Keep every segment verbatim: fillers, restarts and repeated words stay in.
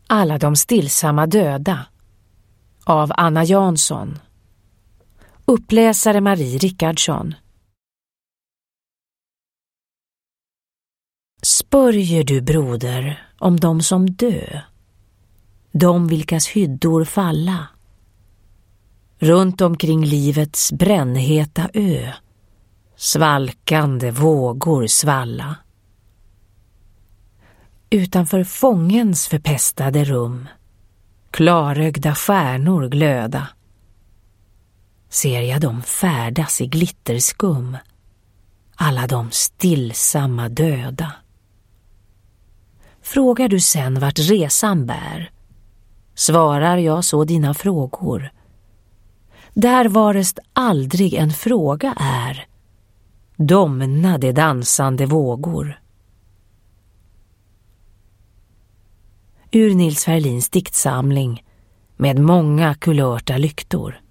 Alla de stillsamma döda av Anna Jansson. Uppläsare Marie Rickardsson. Spörjer du, broder, om de som dö, de vilkas hyddor falla, runt omkring livets brännheta ö, svalkande vågor svalla. Utanför fångens förpestade rum, klarögda stjärnor glöda, ser jag dem färdas i glitterskum, alla de stillsamma döda. Frågar du sen vart resan bär, svarar jag så dina frågor. Där varest aldrig en fråga är, domna de dansande vågor. Ur Nils Ferlins diktsamling Med många kulörta lyktor.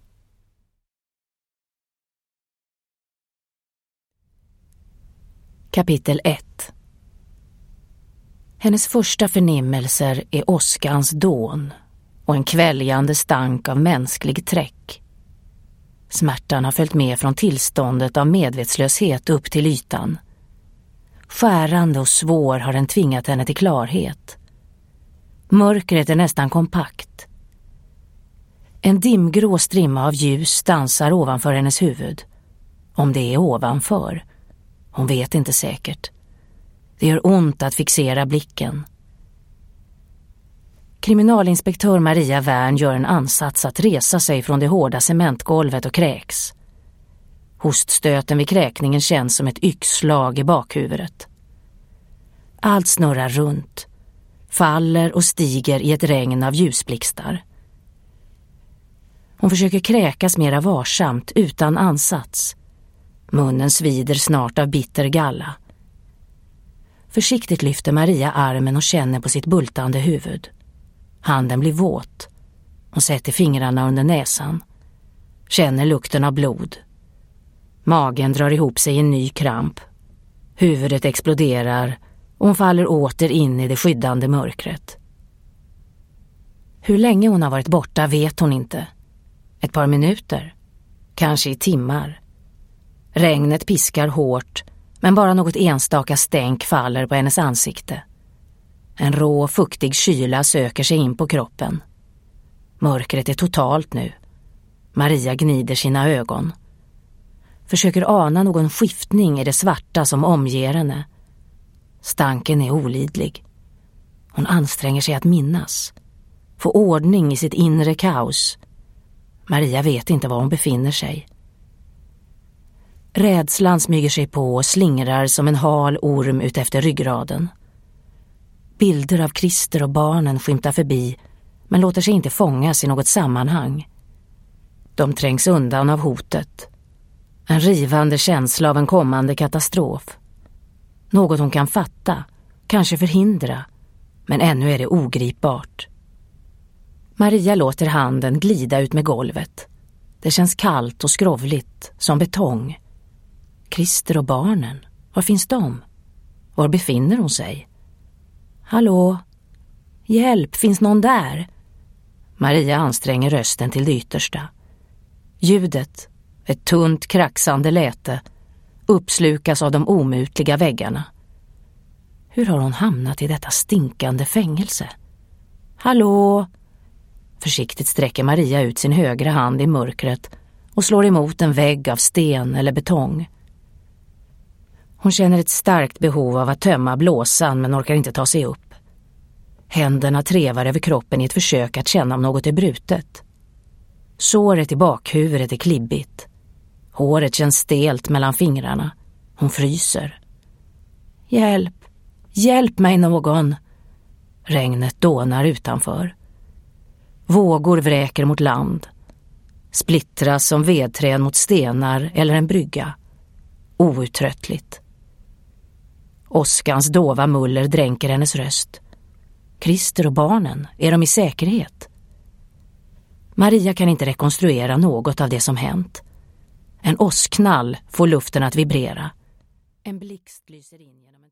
Kapitel ett. Hennes första förnimmelser är åskans dån och en kväljande stank av mänsklig träck. Smärtan har följt med från tillståndet av medvetslöshet upp till ytan. Skärande och svår har den tvingat henne till klarhet. Mörkret är nästan kompakt. En dimgrå strimma av ljus dansar ovanför hennes huvud. Om det är ovanför. Hon vet inte säkert. Det gör ont att fixera blicken. Kriminalinspektör Maria Wern gör en ansats att resa sig från det hårda cementgolvet och kräks. Hoststöten vid kräkningen känns som ett yxslag i bakhuvudet. Allt snurrar runt, faller och stiger i ett regn av ljusblixtar. Hon försöker kräkas mera varsamt, utan ansats. Munnen svider snart av bitter galla. Försiktigt lyfter Maria armen och känner på sitt bultande huvud. Handen blir våt. Hon sätter fingrarna under näsan. Känner lukten av blod. Magen drar ihop sig i en ny kramp. Huvudet exploderar och hon faller åter in i det skyddande mörkret. Hur länge hon har varit borta vet hon inte. Ett par minuter. Kanske i timmar. Regnet piskar hårt, men bara något enstaka stänk faller på hennes ansikte. En rå, fuktig kyla söker sig in på kroppen. Mörkret är totalt nu. Maria gnider sina ögon. Försöker ana någon skiftning i det svarta som omger henne. Stanken är olidlig. Hon anstränger sig att minnas. Få ordning i sitt inre kaos. Maria vet inte var hon befinner sig. Rädslan smyger sig på och slingrar som en hal orm ut efter ryggraden. Bilder av Christer och barnen skymtar förbi, men låter sig inte fångas i något sammanhang. De trängs undan av hotet. En rivande känsla av en kommande katastrof. Något hon kan fatta, kanske förhindra, men ännu är det ogripbart. Maria låter handen glida ut med golvet. Det känns kallt och skrovligt, som betong. Christer och barnen, var finns de? Var befinner hon sig? Hallå? Hjälp, finns någon där? Maria anstränger rösten till det yttersta. Ljudet, ett tunt kraxande läte, uppslukas av de omutliga väggarna. Hur har hon hamnat i detta stinkande fängelse? Hallå? Försiktigt sträcker Maria ut sin högra hand i mörkret och slår emot en vägg av sten eller betong. Hon känner ett starkt behov av att tömma blåsan men orkar inte ta sig upp. Händerna trevar över kroppen i ett försök att känna om något är brutet. Såret i bakhuvudet är klibbigt. Håret känns stelt mellan fingrarna. Hon fryser. Hjälp! Hjälp mig någon! Regnet dånar utanför. Vågor vräker mot land. Splittras som vedträn mot stenar eller en brygga. Outtröttligt. Åskans dova muller dränker hennes röst. Christer och barnen, är de i säkerhet? Maria kan inte rekonstruera något av det som hänt. En åskknall får luften att vibrera. En blixt lyser in genom en